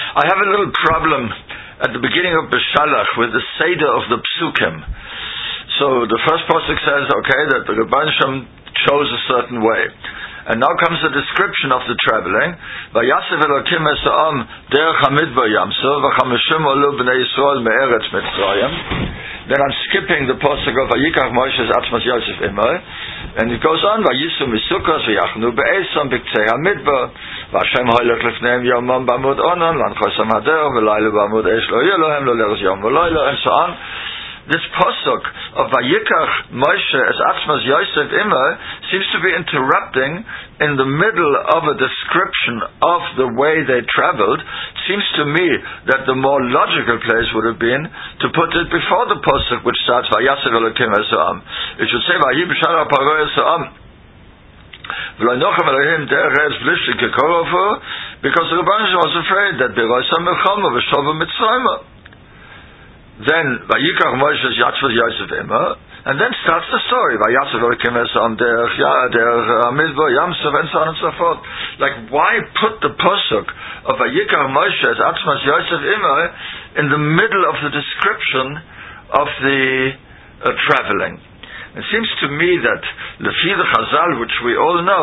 I have a little problem at the beginning of Beshalach with the Seder of the Psukim. So the first pasuk says, okay, that the Rebbeinu Shem chose a certain way. And now comes the description of the traveling. Vayasev Elokim es ha'am derech hamidbar Yamsuf v'chamushim olu b'nei Yisrael me'eretz Mitzrayim. Then I'm skipping the pasuk of Vayikach Moshe atzmas Yosef imay, and it goes on. Vayisu misukos v'yachnu be'esom b'ktzei hamidbar v'Hashem hoylech lefneim yomam b'amud onan lanchosam hader v'layla b'amud eish lo yelohem lo leres yom v'layla, and so on. This pasuk of Vayikach Moshe as Atzmas Yosef Imah seems to be interrupting in the middle of a description of the way they traveled. It seems to me that the more logical place would have been to put it before the pasuk which starts Vayasev Elokim Esam. It should say Vayi b'shara paro Esam v'lo nochem Elohim derech eretz b'lishli kekorofu, because the Rebbeinu was afraid that beroisa melchama v'shova Mitzrayim. Then Vayikach Moshe Yatzvas Yosef Imah, and then starts the story. Vayasev Elokim Esam derech Hamidbar Yamsuf, and so on and so forth. Like, why put the pasuk of Vayikach Moshe as Atzmas Yosef Imah in the middle of the description of the traveling? It seems to me that Lefi the Chazal, which we all know,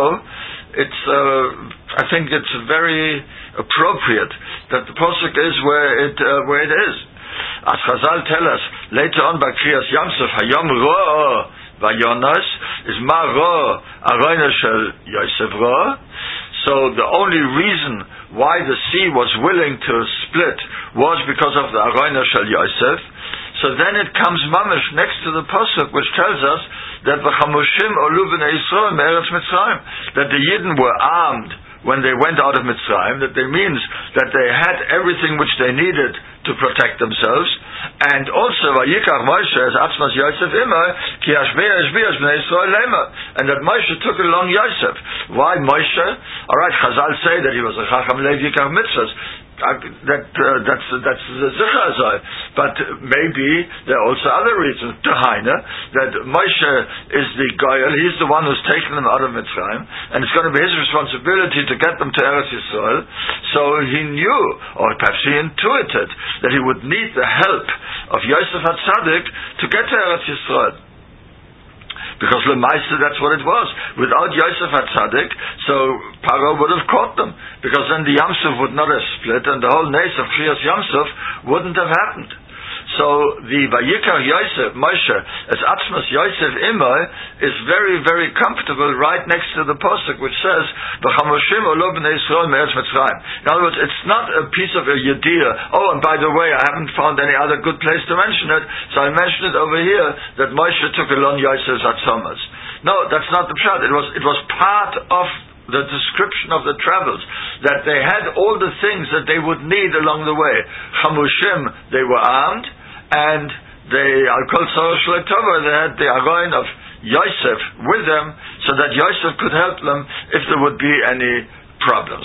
I think it's very appropriate that the pasuk is where it is. As Chazal tell us later on by Kriyas Yamsuf, Hayom Ro Vayonos is Ma Ro Aroina Shel Yosef Ro. So the only reason why the sea was willing to split was because of the Aroina Shel Yosef. So then it comes mamish next to the pasuk which tells us that v'chamushim olu b'nei Yisrael me'eretz Mitzrayim, that the Yidden were armed when they went out of Mitzrayim. That means that they had everything which they needed to protect themselves. And also Vayikach Moshe as Atzmas Yosef Imah ki hashbe'esh b'nei Yisrael lema, and that Moshe took along Yosef. Why Moshe? Alright, Chazal say that he was a Chacham Lev Yikach Mitzvahs. That's the Zichar, but maybe there are also other reasons behind it, that Moshe is the Goyal, he's the one who's taken them out of Mitzrayim, and it's going to be his responsibility to get them to Eretz Yisrael. So he knew, or perhaps he intuited, that he would need the help of Yosef HaTzadik to get to Eretz Yisrael. Because Lemaisa, that's what it was. Without Yosef HaTzadik, so Paro would have caught them, because then the Yamsuf would not have split, and the whole nace of Kriyas Yamsuf wouldn't have happened. So the Vayikach Yosef Moshe as Atzmas Yosef Imah is very, very comfortable right next to the pasuk which says v'chamushim olu b'nei Yisrael me'eretz Mitzrayim. In other words, it's not a piece of a yediyah. Oh, and by the way, I haven't found any other good place to mention it, so I mentioned it over here that Moshe took along Yosef's atzomas. No, that's not the pshat. It was part of the description of the travels, that they had all the things that they would need along the way. Chamushim, they were armed, and they had the Aron of Yosef with them, so that Yosef could help them if there would be any problems.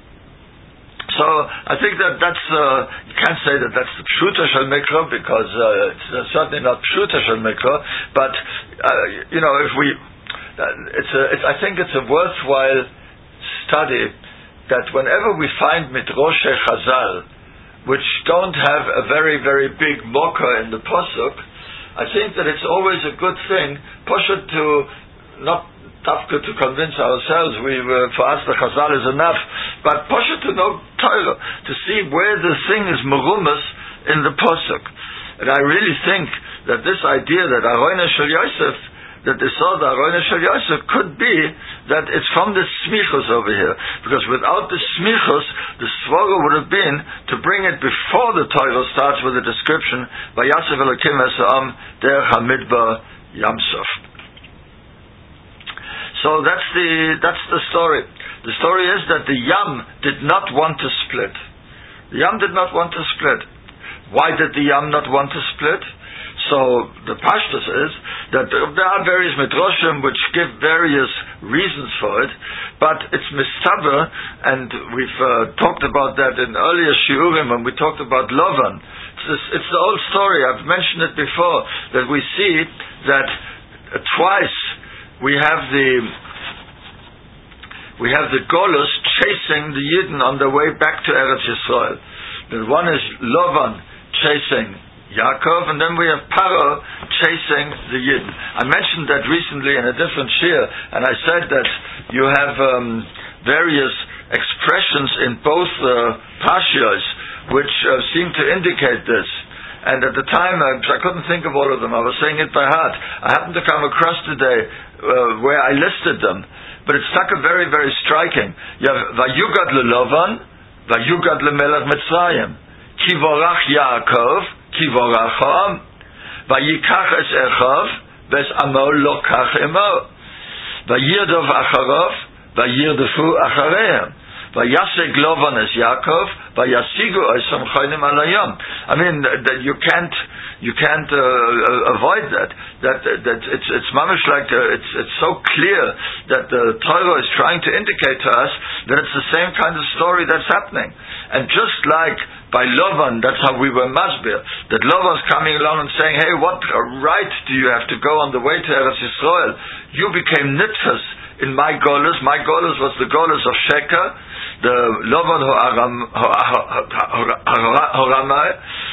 So I think that's you can't say that that's the Pshuta Shel Mikra, because it's certainly not Pshuta Shel Mikra, but if we I think it's a worthwhile study that whenever we find Midrashe Chazal which don't have a very, very big mocker in the pasuk, I think that it's always a good thing, Pasha, to not Tafka to convince ourselves for us the Chazal is enough, but Pasha to know Torah, to see where the thing is merumas in the pasuk. And I really think that this idea that Aroina Shel Yosef, that they saw the Aroina Shel Yosef, could be that it's from the smichos over here, because without the smichos, the svara would have been to bring it before the Torah starts with the description Vayasev Elokim Esam derech Hamidbar Yamsuf. So that's the story. The story is that the Yam did not want to split. The Yam did not want to split. Why did the Yam not want to split? So the pashtus is that there are various midrashim which give various reasons for it, but it's mistaber, and we've talked about that in earlier shiurim when we talked about Lovan. It's the old story. I've mentioned it before, that we see that twice we have the Golus chasing the Yidden on their way back to Eretz Yisrael. That one is Lavan chasing Yaakov, and then we have Paro chasing the Yidden. I mentioned that recently in a different shir, and I said that you have various expressions in both Pashios which seem to indicate this. And at the time, I couldn't think of all of them. I was saying it by heart. I happened to come across today where I listed them, but it's stuck very, very striking. You have Vayugad leLavan, Vayugad leMelech Mitzrayim, Kivorach Yaakov, Kivorach Ha'am, Vayikach es Echav, Ves Amo Lokach Emo, Vayirdov Acharov, Vayirdefu Acharehem, Vayaseg Lavan es Yaakov, Vayasigu Esam Chaynim Alayam. I mean, that you can't avoid that. That it's mamish like it's so clear that the Torah is trying to indicate to us that it's the same kind of story that's happening. And just like by Lavan, that's how we were masbir. That Lavan's coming along and saying, "Hey, what right do you have to go on the way to Eretz Yisrael? You became nitfas in my golus. My golus was the golus of Sheker, the Lavan Horamai.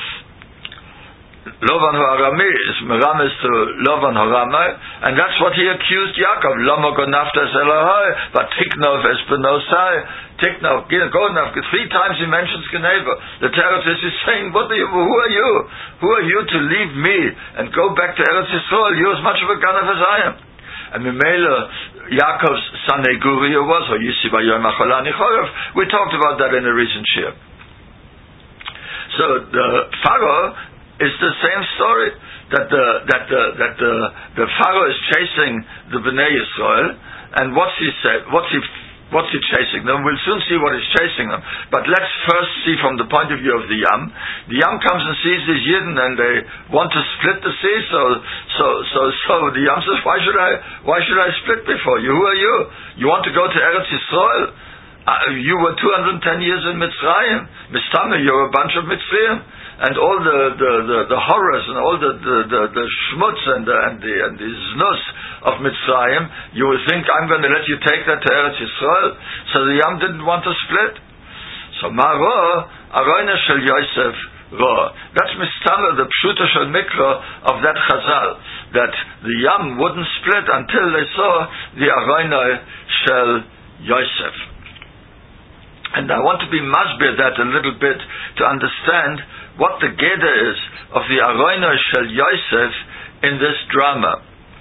Lavan Horamai is Meramis to Lavan Horamai, and that's what he accused Yaakov. Lama Gonaftas Elohai, but Tiknov Espenosai, Tiknov Gonaf. 3 times he mentions Geneva. The Teretz is saying, who are you? Who are you to leave me and go back to Eretz Yisrael? You're as much of a Ganav as I am. And Mimela, Yaakov's son Eguria was, or Yisi Bayom Acholani Chorev. We talked about that in a recent shir. So the Pharaoh is the same story, that the Pharaoh is chasing the Bnei Yisrael, and what's he chasing them? We'll soon see what he's chasing them. But let's first see from the point of view of the Yam. The Yam comes and sees these Yidden, and they want to split the sea. So the Yam says, why should I split before you? Who are you? You want to go to Eretz Yisrael? You were 210 years in Mitzrayim. Mistama, you're a bunch of Mitzrayim. And all the horrors and all the schmutz and the znus of Mitzrayim, you will think, I'm going to let you take that to Eretz Yisrael. So the Yam didn't want to split. So Maro, Aroina Shel Yosef Ro. That's Mistama, the Pshuta Shel Mikra of that Chazal, that the Yam wouldn't split until they saw the Aroina Shel Yosef. And I want to be masbir that a little bit to understand what the geder is of the Aroina Shel Yosef in this drama.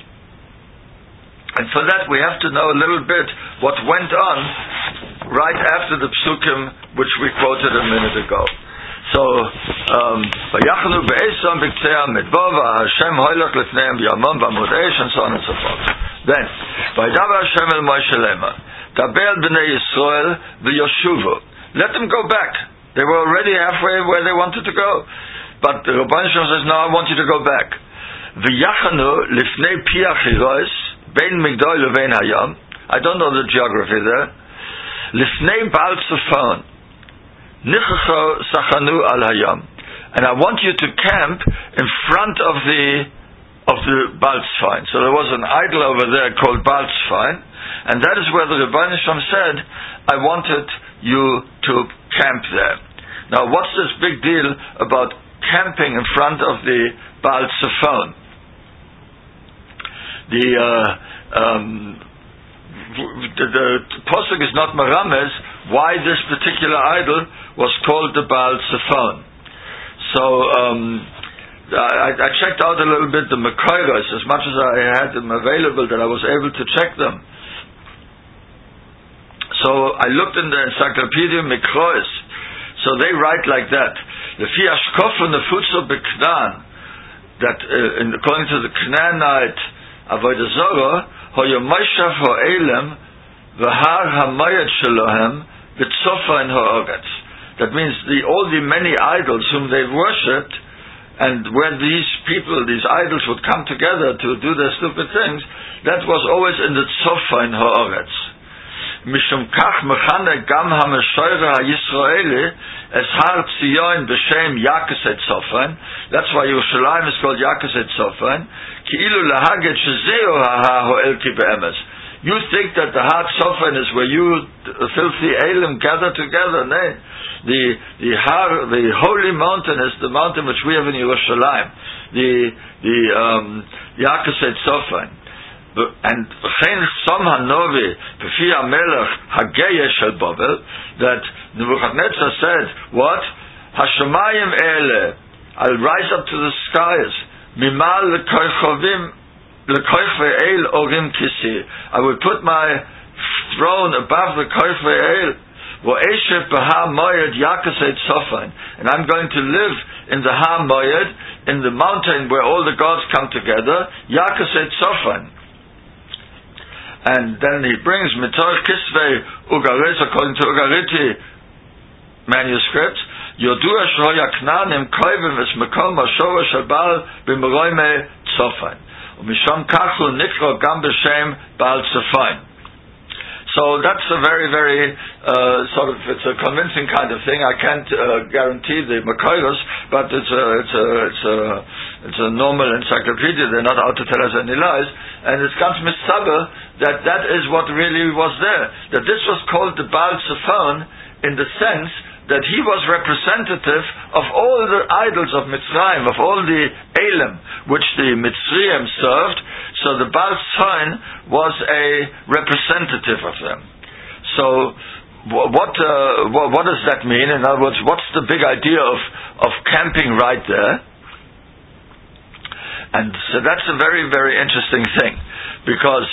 And for that we have to know a little bit what went on right after the psukim which we quoted a minute ago. So, Vayachnu be'esam b'ktzei midbar Hashem hoylach lefneim v'yamam v'amud eish, and so on and so forth. Then, Vaydavar Hashem el Moshe Lema, Daber b'nei Yisrael v'yoshuvu. Let them go back. They were already halfway where they wanted to go. But the Rabban Shem says, no, I want you to go back. V'yachanu lifnei piach hirois, bein migdol levein hayam. I don't know the geography there. Lifnei Baal Tzafon, nichacho sachanu al hayam. And I want you to camp in front of the Baal Tzfan. So there was an idol over there called Baal Tzfan, and that is where the Rabban Shem said, I wanted you to camp there. Now, what's this big deal about camping in front of the Baal Tzafon? The Pasuk is not Merames why this particular idol was called the Baal Tzafon. So I checked out a little bit the Mekayros, as much as I had them available that I was able to check them. So I looked in the Encyclopedia Mikrois. So they write like that: the Fiashkof and the Futzel Beknan, that according to the Canaanite Avodah Zarah, Hoyomoshav Ho'elem v'Har Hamayat Shelohem v'Tzofa in Ha'oretz. That means all the many idols whom they worshipped, and when these people, these idols would come together to do their stupid things, that was always in the Tzofa in Ha'oretz. Mishum kach mechane gam ha-meshoyre ha-Yisraeli es har Tzion b'shem Yakeset Tzofan. That's why Yerushalayim is called Yakeset Tzofan. Ki'ilu lahaget shezeo ha-ho'el ki be'emes. You think that the Har Tzofan is where you filthy Elim gather together? Nay. the holy mountain is the mountain which we have in Yerushalayim, the Yakuset Sofan. And Som Hanovi, Pefi HaMelech Hageya Shel Babel, that Nebuchadnezzar said, what? Hashamayim Ele, I'll rise up to the skies, Mimal L'Koich Ve'el Orim Kisi, I will put my throne above the Koich Ve'el, Vo'eshev B'ha Moyed Yakuset Sofan, and I'm going to live in the Ha Moyed, in the mountain where all the gods come together, Yakuset Sofan. And then he brings Mitor Kisvei Ugarit, according to Ugariti manuscript, Yodua Shoya Knanim Koivim Es Mekom Ashova Shabal B'Meroime Tzofan. Umisham Kachu Nikro Gam B'Shem Baal Tzofan. So that's a very, very it's a convincing kind of thing. I can't guarantee the Makoros, but it's a normal encyclopedia. They're not out to tell us any lies. And it's ganz misaber that is what really was there. That this was called the Baal Tzofan in the sense that he was representative of all the idols of Mitzrayim, of all the Elam which the Mitzrayim served. So the Baal Tzofan was a representative of them. So what does that mean? In other words, what's the big idea of camping right there? And so that's a very, very interesting thing, because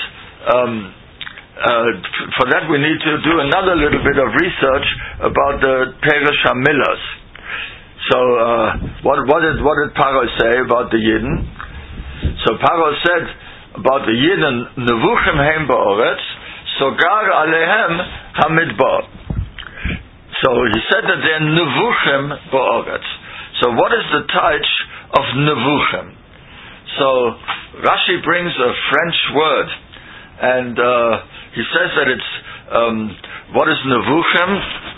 for that we need to do another little bit of research about the Peresh HaMilas. So what did Paro say about the Yidden? So Paro said about the Yidden, Nevuchim heim ba'oretz, sogar alehem hamidbar. So he said that they're Nevuchim ba'oretz. So what is the touch of Nevuchim? So Rashi brings a French word, and he says that it's what is Nevuchim?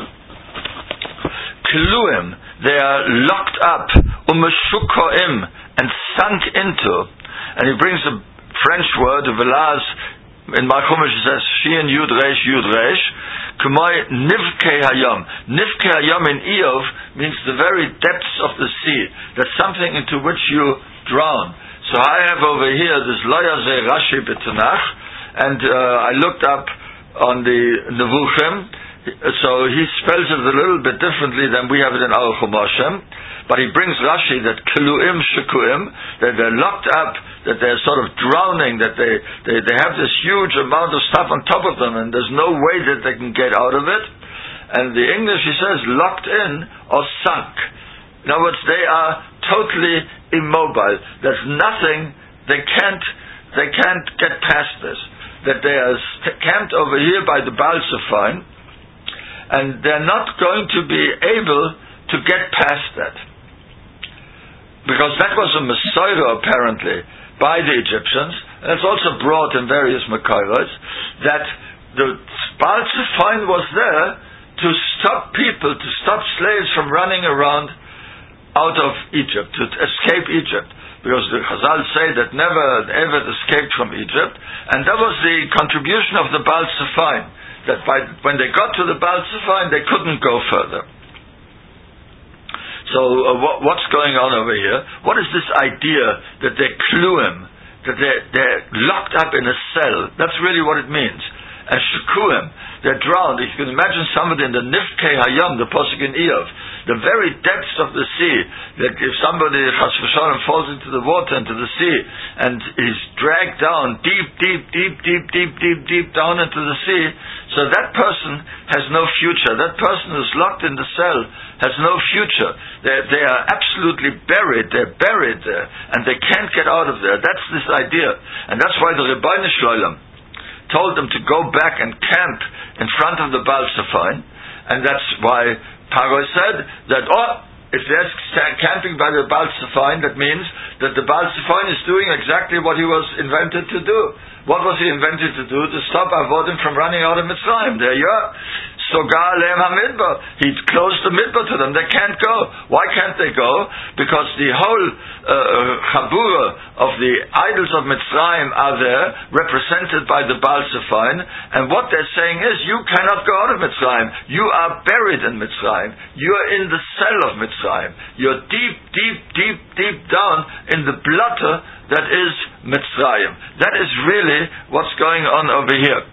Kluim. They are locked up, umeshukoim, and sunk into. And he brings a French word, velaz, in Malchumash it says Shin Yud Resh, Kumai Nivke Hayom. Nivke Hayom in Eov means the very depths of the sea. That's something into which you drown. So I have over here this Loyaze Rashi B'Tanach, and I looked up on the Nevuchim. So he spells it a little bit differently than we have it in our Chumashim, but he brings Rashi that Keluim Shekuim, that they're locked up, that they're sort of drowning, that they have this huge amount of stuff on top of them, and there's no way that they can get out of it. And the English, he says, locked in or sunk. In other words, they are totally immobile. There's nothing, they can't get past this. That they are camped over here by the Baal Tzofan, and they're not going to be able to get past that. Because that was a Messiah apparently by the Egyptians, and it's also brought in various Makairos, that the Baal Tzofan was there to stop people, to stop slaves from running around out of Egypt, to escape Egypt. Because the Chazal say that never ever escaped from Egypt, and that was the contribution of the Baal Tzofan, that when they got to the Baal Tzofan, they couldn't go further. So what's going on over here? What is this idea that they're kluim, that they're locked up in a cell? That's really what it means. And shekuim, they're drowned. You can imagine somebody in the Nifkei Hayam, the Pasuk in Eov, the very depths of the sea, that if somebody Chas v'Shalom falls into the water, into the sea, and is dragged down deep down into the sea, so that person has no future. That person who's locked in the cell has no future. They are absolutely buried. They're buried there, and they can't get out of there. That's this idea, and that's why the Rebbeinu Shloim told them to go back and camp in front of the Baal Tzofan, and that's why Paro said that, if they're camping by the Baal Tzofan, that means that the Baal Tzofan is doing exactly what he was invented to do. What was he invented to do? To stop Avodim from running out of Mitzrayim. There you are. Sogar Aleim HaMidbar. He closed the Midbar to them. They can't go. Why can't they go? Because the whole Chabura of the idols of Mitzrayim are there, represented by the Baal Zephon, and what they're saying is, you cannot go out of Mitzrayim. You are buried in Mitzrayim. You are in the cell of Mitzrayim. You're deep, deep, deep, deep down in the blotter that is Mitzrayim. That is really what's going on over here.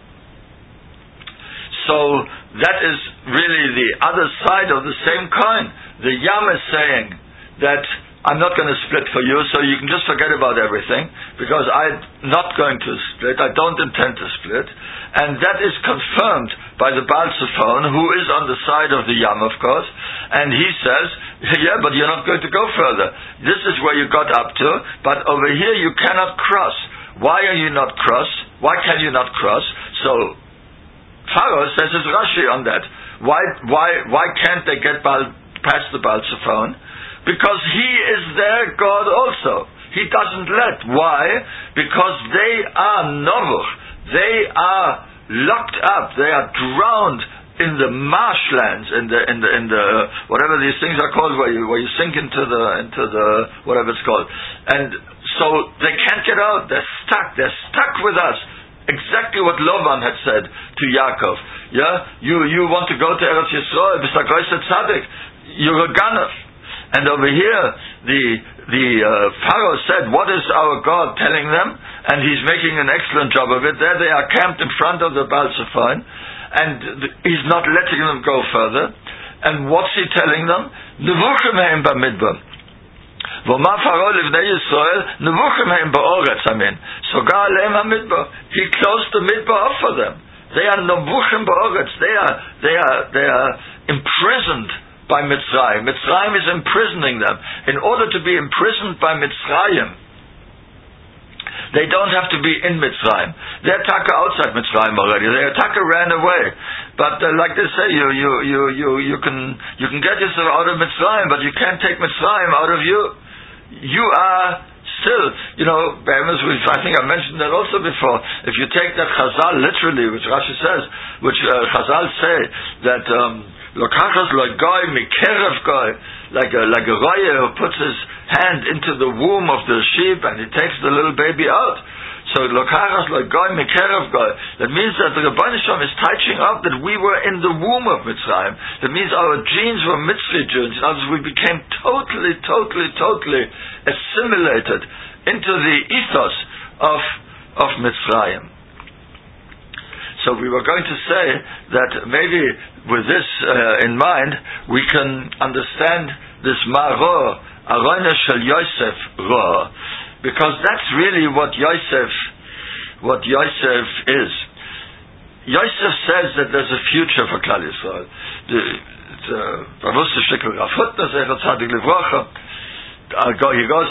So that is really the other side of the same coin. The Yam is saying that I'm not going to split for you, so you can just forget about everything, because I'm not going to split. I don't intend to split. And that is confirmed by the Baal Zephon, who is on the side of the Yam, of course, and he says, yeah, but you're not going to go further. This is where you got up to, but over here you cannot cross. Why are you not cross? Why can you not cross? So Pharaoh says it's Rashi on that. Why can't they get past the Baal Zephon? Because he is their God also. He doesn't let. Why? Because they are novuch. They are locked up. They are drowned in the marshlands, in the whatever these things are called, where you sink into the whatever it's called, and so they can't get out. They're stuck. They're stuck with us. Exactly what Lavan had said to Yaakov. Yeah, you want to go to Eretz Yisrael? B'sta Goyset Tzaddik. You're a Ganef. And over here, the Pharaoh said, "What is our God telling them?" And he's making an excellent job of it. There they are camped in front of the Baal Zephon, and he's not letting them go further. And what's he telling them? Nevuchim heim b'midbar. V'omar Pharaoh livnei Yisrael, nevuchim heim ba'oretz. Sogar aleim hamidbar. He closed the midbar off for them. They are nevuchim ba'oretz. They are imprisoned by Mitzrayim. Mitzrayim is imprisoning them. In order to be imprisoned by Mitzrayim, they don't have to be in Mitzrayim. They're taka outside Mitzrayim already. Their taka ran away. But like they say, you can get yourself out of Mitzrayim, but you can't take Mitzrayim out of you. You are still, I think I mentioned that also before. If you take that Chazal literally, which Rashi says, which Chazal say that Lokachas like goy mikerev goy, like a royer who puts his hand into the womb of the sheep and he takes the little baby out. So Lokachas like goy mikerev goy. That means that the Rebbeinu Shalom is touching up that we were in the womb of Mitzrayim. That means our genes were Mitzri genes. In other words, we became totally assimilated into the ethos of Mitzrayim. So we were going to say that maybe with this in mind, we can understand this Ma'ro, Arona Shel Yosef Ro, because that's really what Yosef is. Yosef says that there's a future for Klal Yisrael. He goes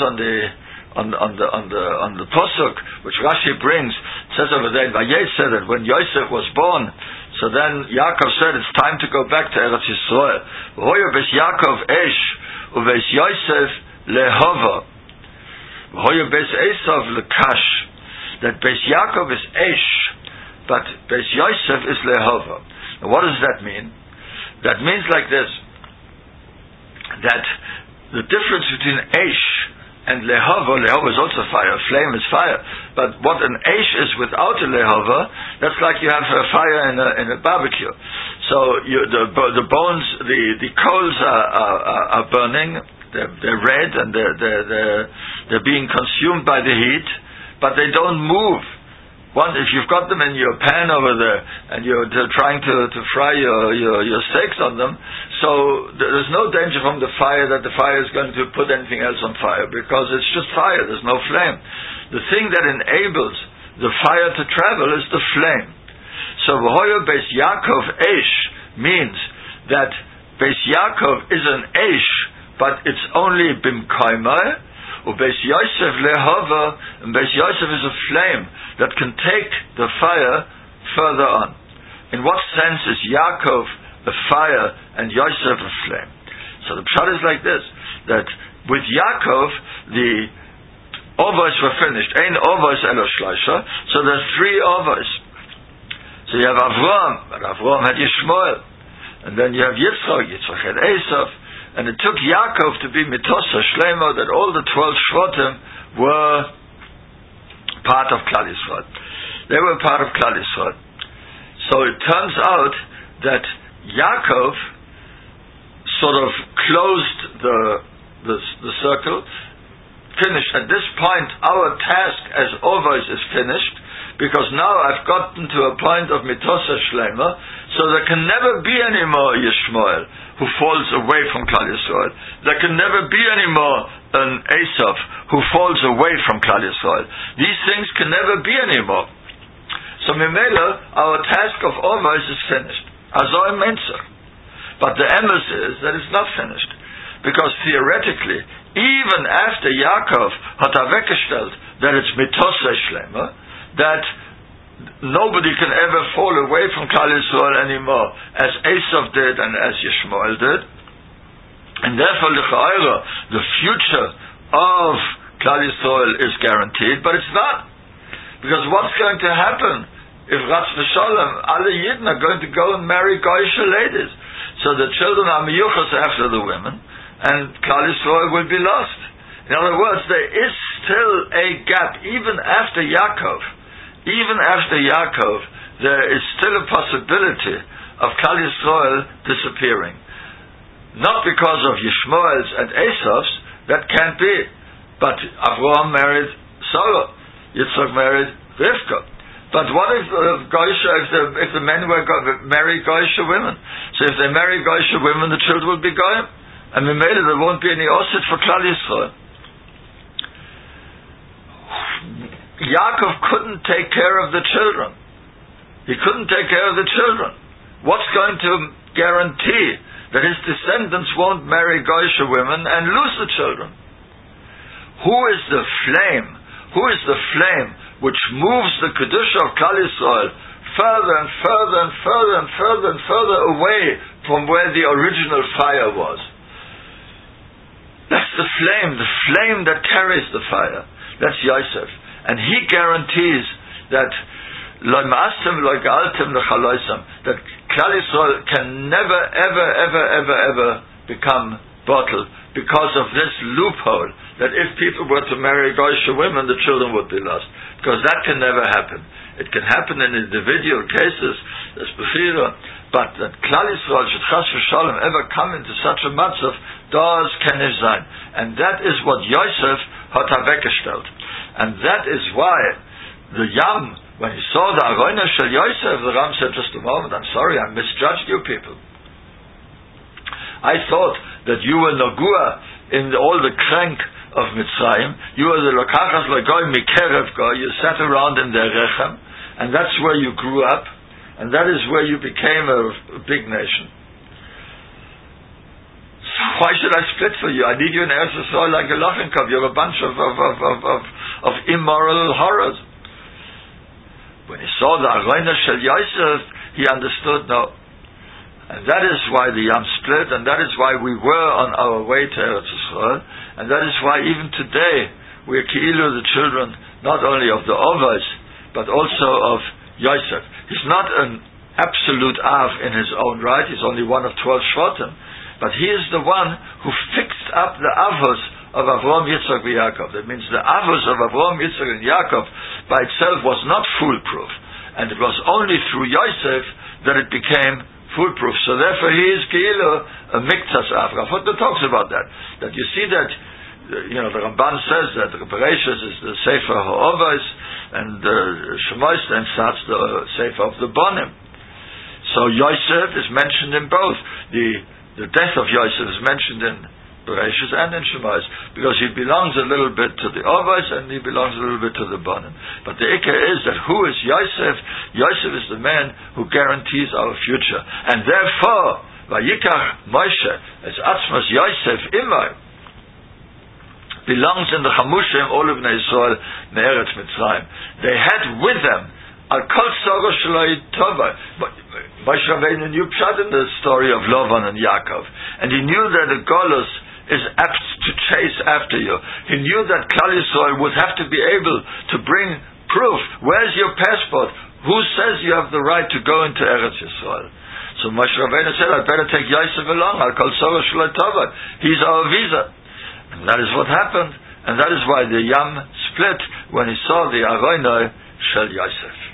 on the pasuk which Rashi brings. It says over there, said that when Yosef was born, so then Yaakov said it's time to go back to Eretz Yisrael. V'hoyo bes Yaakov esh uves Yosef lehova. V'hoyo bes Esav lekash. That bes Yaakov is esh, but bes Yosef is lehova. Now what does that mean? That means like this: that the difference between esh and lehova is also fire. Flame is fire. But what an eish is without a lehova, that's like you have a fire in a barbecue. So the bones, the coals are burning. They're red and they're being consumed by the heat, but they don't move. If you've got them in your pan over there and you're trying to fry your steaks on them, so there's no danger from the fire that the fire is going to put anything else on fire, because it's just fire, there's no flame. The thing that enables the fire to travel is the flame. So V'hoyo Beis Yaakov Eish means that Beis Yaakov is an Eish, but it's only Bimkaimai. Beis Yosef lehova, and Beis Yosef is a flame that can take the fire further on. In what sense is Yaakov a fire and Yosef a flame? So the pshat is like this: that with Yaakov the ovos were finished. Ein ovos elo shloisha. So there's 3 ovos. So you have Avram, but Avram had Yishmael. And then you have Yitzchak had Esav. And it took Yaakov to be Mitosa Shlema, that all the 12 Shvatim were part of Klal Yisrael. They were part of Klal Yisrael. So it turns out that Yaakov sort of closed the circle, finished. At this point, our task as Ovos is finished, because now I've gotten to a point of Mitosa Shlema, so there can never be any more Yishmael who falls away from Klal Yisrael. There can never be any more an Esav who falls away from Klal Yisrael. These things can never be anymore. So Mimela, our task of Ovos is finished. Azoy Menzer. But the emes is that it's not finished. Because theoretically, even after Yaakov had weggestellt that it's Mitosa Shlema, that nobody can ever fall away from Klal Yisrael anymore, as Esav did and as Yishmael did. And therefore, the future of Klal Yisrael is guaranteed, but it's not. Because what's going to happen if Ratz V'Sholem, alle Yidden are going to go and marry Goyish ladies? So the children are miyuchas after the women, and Klal Yisrael will be lost. In other words, there is still a gap, even after Yaakov. Even after Yaakov, there is still a possibility of Klal Yisrael disappearing. Not because of Yishmael's and Esav's, that can't be. But Avraham married Sarah, Yitzchak married Rivka. But what if if the men marry Goyish women? So if they marry Goyish women, the children will be Goyim. And Mimele, there won't be any Osid for Klal Yisrael. Yaakov couldn't take care of the children. He couldn't take care of the children. What's going to guarantee that his descendants won't marry Goyish women and lose the children? Who is the flame? Who is the flame which moves the Kedusha of Klal Yisrael further and further and further and further and further away from where the original fire was? That's the flame that carries the fire. That's Yosef. And he guarantees that that Klal Yisrael can never, ever, ever, ever, ever become bottled because of this loophole, that if people were to marry Goyish women, the children would be lost. Because that can never happen. It can happen in individual cases, as Bechira, but that Klal Yisrael should chas v'shalom ever come into such a matzav, das kann nicht sein. And that is what Yosef hat weggestellt. And that is why the Yam, when he saw the Aroina Shel Yosef, the Ram said, just a moment, I'm sorry, I misjudged you people. I thought that you were Nogua in all the crank of Mitzrayim. You were the Lokachas Lagoy Mikerev Goy. You sat around in the Rechem, and that's where you grew up, and that is where you became a big nation. So why should I split for you? I need you in Eretz Yisrael like a Lochenkov. You're a bunch of immoral horrors. When he saw the Aroina Shel Yosef, he understood, no. And that is why the Yam split, and that is why we were on our way to Eretz Yisrael, and that is why even today we are Ki'ilu, the children, not only of the Ovos, but also of Yosef. He's not an absolute Av in his own right, he's only one of 12 Shvatim, but he is the one who fixed up the Avos of Avraham, Yitzchak, and Yaakov. That means the Avos of Avraham, Yitzchak, and Yaakov by itself was not foolproof, and it was only through Yosef that it became foolproof. So therefore he is Ki'ilu, a Miktas Av. Rav Hutner talks about that. That you see that, the Ramban says that the Bereshis is the Sefer HaOvos, and Shemos then starts the Sefer of the Bonim. So Yosef is mentioned in both. The death of Yosef is mentioned in Bereshis and in Shemos, because he belongs a little bit to the Ovos and he belongs a little bit to the Bonim. But the Ikar is that who is Yosef? Yosef is the man who guarantees our future. And therefore, Vayikach Moshe, as Atzmas Yosef Imai, belongs in the Chamushim, all of Israel, Me'eretz Mitzrayim. They had with them Al Kol Tzara Shloi Tova. Moshe Rabbeinu knew Pshat in the story of Lavan and Yaakov, and he knew that the Golus is apt to chase after you. He knew that Klal Yisrael would have to be able to bring proof. Where's your passport? Who says you have the right to go into Eretz Yisrael? So Moshe Rabbeinu said, I better take Yosef along. I'll call Sorah Shalai Tova. He's our visa. And that is what happened. And that is why the Yam split when he saw the Aroinoi Shel Yosef.